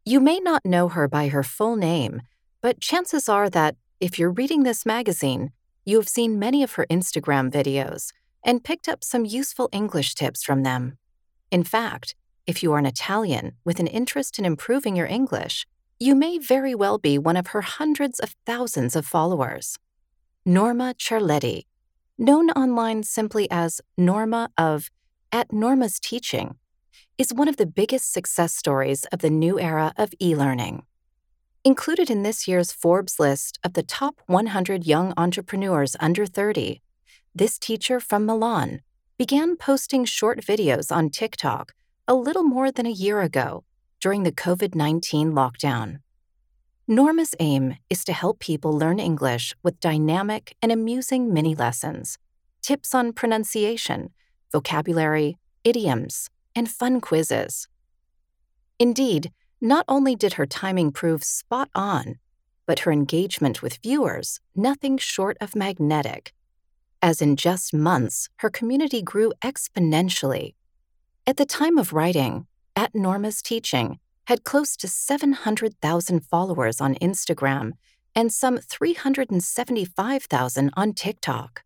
You may not know her by her full name, but chances are that if you're reading this magazine, you have seen many of her Instagram videos and picked up some useful English tips from them. In fact, if you are an Italian with an interest in improving your English, you may very well be one of her hundreds of thousands of followers. Norma Cerletti, known online simply as Norma of At Norma's Teaching, is one of the biggest success stories of the new era of e-learning. Included in this year's Forbes list of the top 100 young entrepreneurs under 30, this teacher from Milan began posting short videos on TikTok a little more than a year ago during the COVID-19 lockdown. Norma's aim is to help people learn English with dynamic and amusing mini lessons, tips on pronunciation, vocabulary, idioms, and fun quizzes. Indeed, not only did her timing prove spot on, but her engagement with viewers nothing short of magnetic, as in just months her community grew exponentially. At the time of writing, At Norma's Teaching had close to 700,000 followers on Instagram and some 375,000 on TikTok.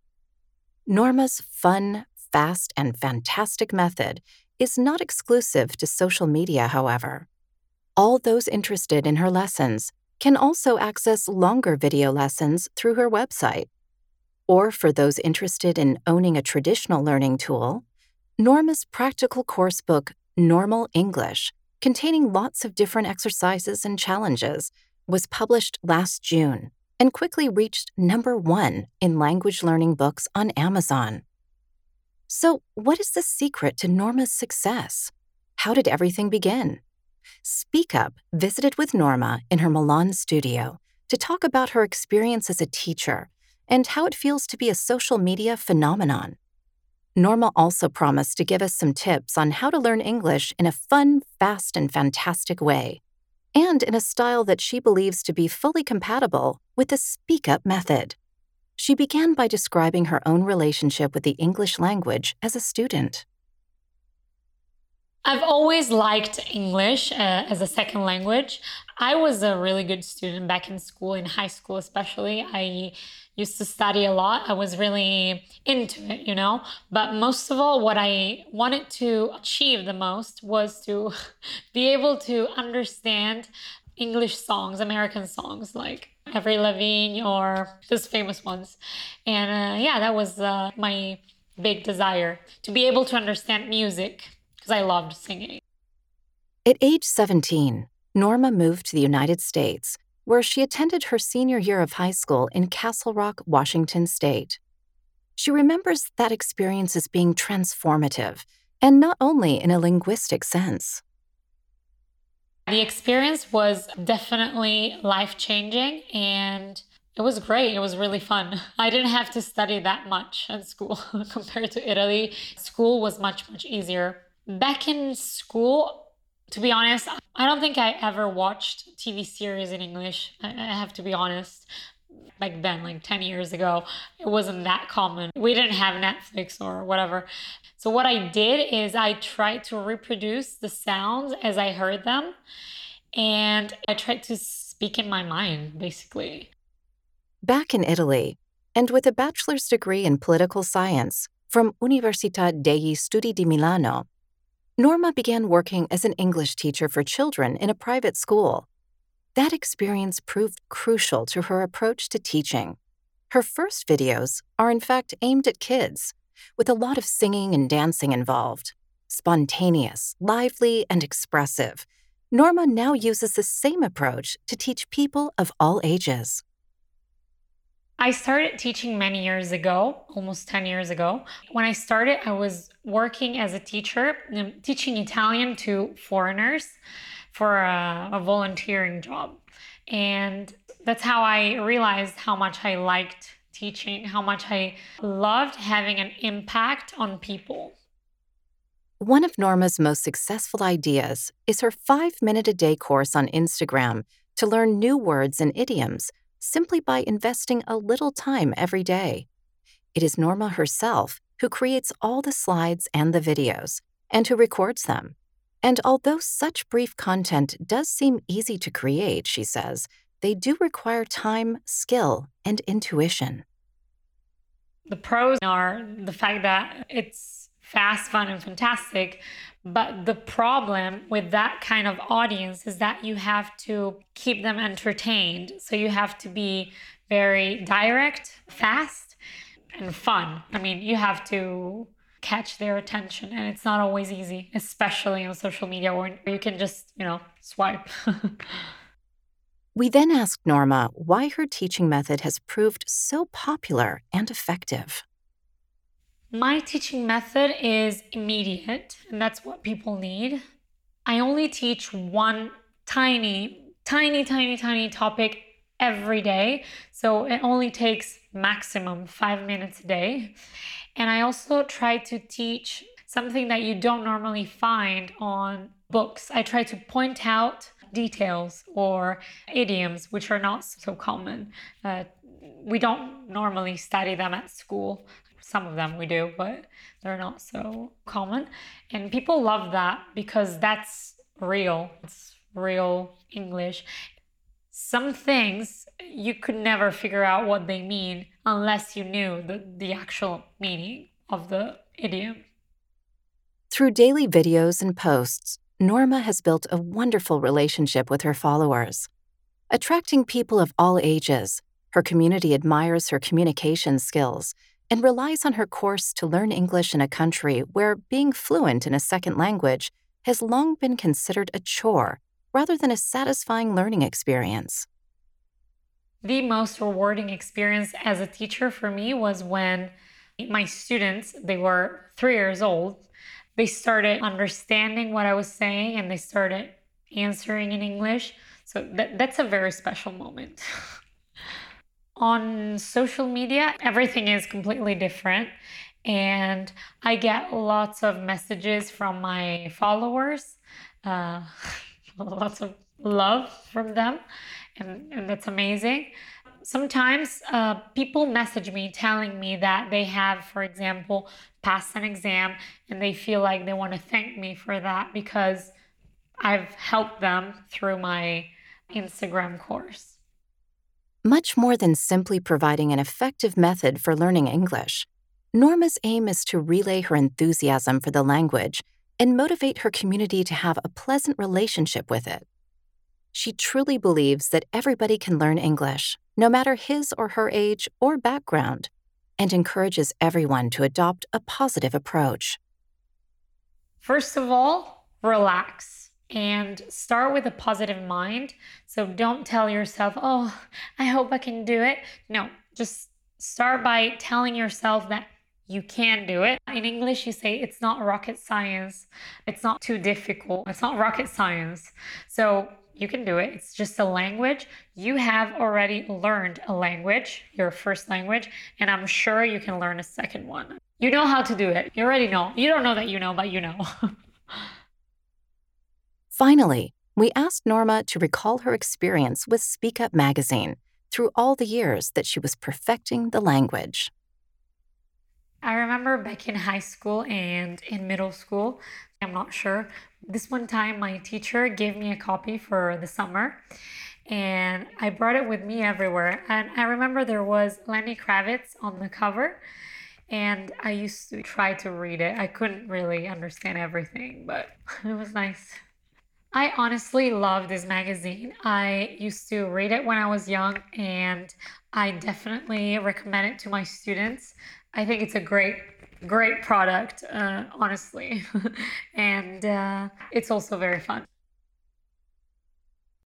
Norma's fun, fast, and fantastic method is not exclusive to social media, however. All those interested in her lessons can also access longer video lessons through her website. Or for those interested in owning a traditional learning tool, Norma's practical course book, Normal English, containing lots of different exercises and challenges, was published last June and quickly reached #1 in language learning books on Amazon. So, what is the secret to Norma's success? How did everything begin? Speak Up visited with Norma in her Milan studio to talk about her experience as a teacher and how it feels to be a social media phenomenon. Norma also promised to give us some tips on how to learn English in a fun, fast, and fantastic way, and in a style that she believes to be fully compatible with the Speak Up method. She began by describing her own relationship with the English language as a student. I've always liked English as a second language. I was a really good student back in school, in high school especially. I used to study a lot. I was really into it. But most of all, what I wanted to achieve the most was to be able to understand English songs, American songs, like Avril Lavigne or those famous ones. And that was my big desire, to be able to understand music, because I loved singing. At age 17, Norma moved to the United States, where she attended her senior year of high school in Castle Rock, Washington State. She remembers that experience as being transformative, and not only in a linguistic sense. The experience was definitely life-changing, and it was great. It was really fun. I didn't have to study that much at school compared to Italy. School was much, much easier. Back in school, to be honest, I don't think I ever watched TV series in English. I have to be honest. Back then, like 10 years ago, it wasn't that common. We didn't have Netflix or whatever. So what I did is I tried to reproduce the sounds as I heard them, and I tried to speak in my mind, basically. Back in Italy, and with a bachelor's degree in political science from Università degli Studi di Milano, Norma began working as an English teacher for children in a private school. That experience proved crucial to her approach to teaching. Her first videos are in fact aimed at kids, with a lot of singing and dancing involved. Spontaneous, lively, and expressive, Norma now uses the same approach to teach people of all ages. I started teaching many years ago, almost 10 years ago. When I started, I was working as a teacher, teaching Italian to foreigners for a volunteering job. And that's how I realized how much I liked teaching, how much I loved having an impact on people. One of Norma's most successful ideas is her 5-minute-a-day course on Instagram to learn new words and idioms simply by investing a little time every day. It is Norma herself who creates all the slides and the videos, and who records them. And although such brief content does seem easy to create, she says, they do require time, skill, and intuition. The pros are the fact that it's fast, fun, and fantastic. But the problem with that kind of audience is that you have to keep them entertained. So you have to be very direct, fast, and fun. I mean, you have to catch their attention, and it's not always easy, especially on social media where you can just, swipe. We then asked Norma why her teaching method has proved so popular and effective. My teaching method is immediate, and that's what people need. I only teach one tiny topic every day. So it only takes maximum 5 minutes a day. And I also try to teach something that you don't normally find on books. I try to point out details or idioms which are not so common. We don't normally study them at school. Some of them we do, but they're not so common. And people love that because that's real. It's real English. Some things you could never figure out what they mean unless you knew the actual meaning of the idiom. Through daily videos and posts, Norma has built a wonderful relationship with her followers. Attracting people of all ages, her community admires her communication skills and relies on her course to learn English in a country where being fluent in a second language has long been considered a chore rather than a satisfying learning experience. The most rewarding experience as a teacher for me was when my students, they were 3 years old, they started understanding what I was saying and they started answering in English. So that's a very special moment. On social media, everything is completely different. And I get lots of messages from my followers, lots of love from them. And that's amazing. Sometimes people message me telling me that they have, for example, passed an exam and they feel like they want to thank me for that because I've helped them through my Instagram course. Much more than simply providing an effective method for learning English, Norma's aim is to relay her enthusiasm for the language and motivate her community to have a pleasant relationship with it. She truly believes that everybody can learn English, no matter his or her age or background, and encourages everyone to adopt a positive approach. First of all, relax and start with a positive mind. So don't tell yourself, oh, I hope I can do it. No, just start by telling yourself that you can do it. In English, you say it's not rocket science. It's not too difficult. It's not rocket science. So you can do it. It's just a language. You have already learned a language, your first language, and I'm sure you can learn a second one. You know how to do it. You already know. You don't know that you know, but you know. Finally, we asked Norma to recall her experience with Speak Up magazine through all the years that she was perfecting the language. I remember back in high school and in middle school, I'm not sure. This one time, my teacher gave me a copy for the summer, and I brought it with me everywhere. And I remember there was Lenny Kravitz on the cover, and I used to try to read it. I couldn't really understand everything, but it was nice. I honestly love this magazine. I used to read it when I was young, and I definitely recommend it to my students. I think it's a great product, honestly. And it's also very fun.